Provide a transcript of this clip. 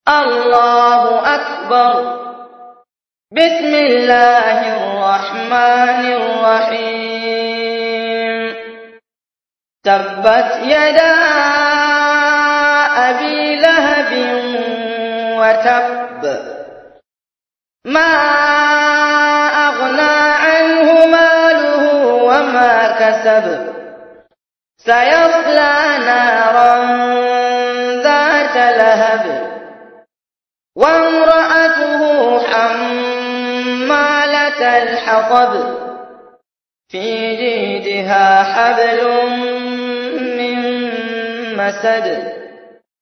الله أكبر. بسم الله الرحمن الرحيم. تبت يدا أبي لهب وتب، ما أغنى عنه ماله وما كسب، سيصلى نارا ذات لهب، وامرأته حمالة الحطب، في جيدها حبل من مسد.